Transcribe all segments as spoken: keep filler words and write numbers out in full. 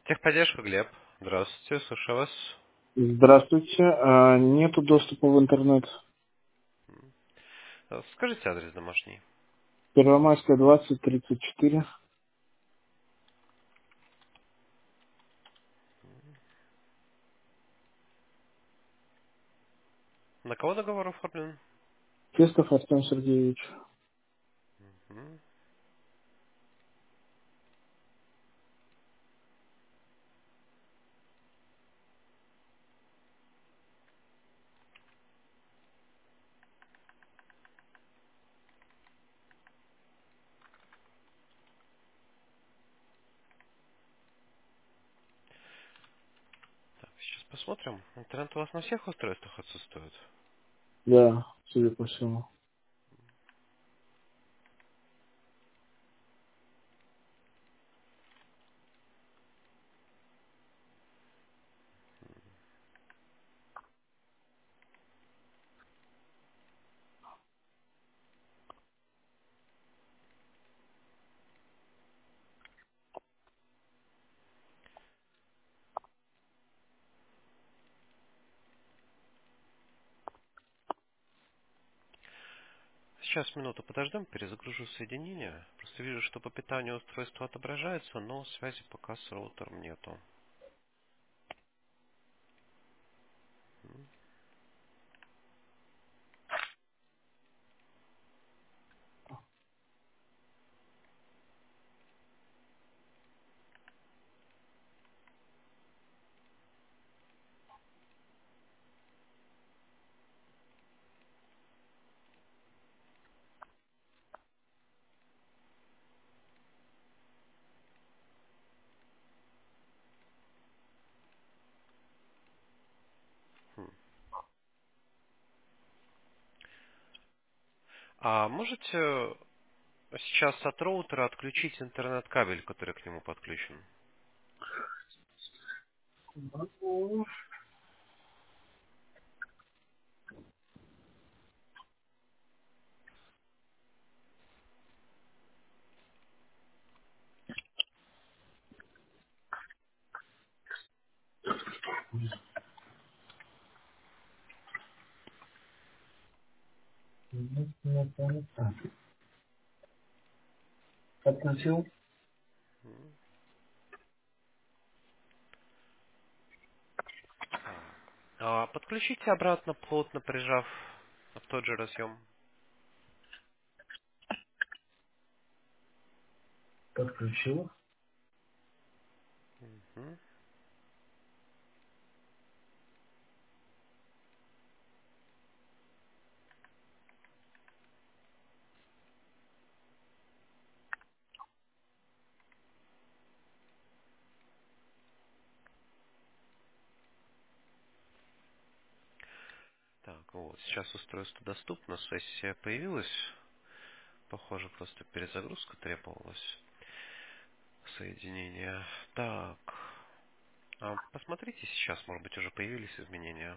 Техподдержка, Глеб. Здравствуйте, слушаю вас. Здравствуйте. А, Нету доступа в интернет. Э, Скажите адрес домашний. Первомайская, двадцать, тридцать четыре. На кого договор оформлен? Тестов Артем Сергеевич. Мгм. Так, сейчас посмотрим. Интернет у вас на всех устройствах отсутствует? Да, судя по всему. Сейчас минуту подождем, перезагружу соединение. Просто вижу, что по питанию устройство отображается, но связи пока с роутером нету. Хм. А можете сейчас от роутера отключить интернет-кабель, который к нему подключен? Отключил? Так. А подключите обратно, плотно прижав в тот же разъем. Подключил. Мгм. Так, вот, сейчас устройство доступно, сессия появилась. Похоже, просто перезагрузка требовалась. Соединение. Так, а посмотрите сейчас, может быть, уже появились изменения.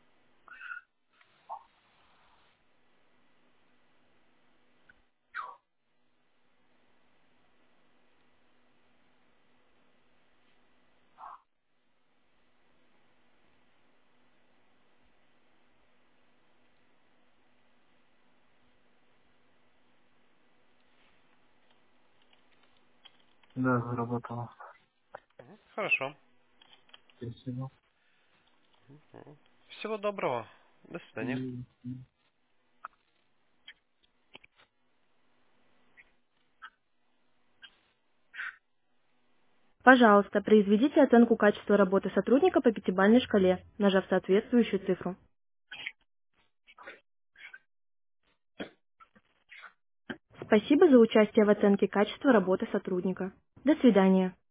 Да, заработало. Мгм. Хорошо. Спасибо. Мгм. Всего доброго. До свидания. М, Пожалуйста, произведите оценку качества работы сотрудника по пятибалльной шкале, нажав соответствующую цифру. Спасибо за участие в оценке качества работы сотрудника. До свидания.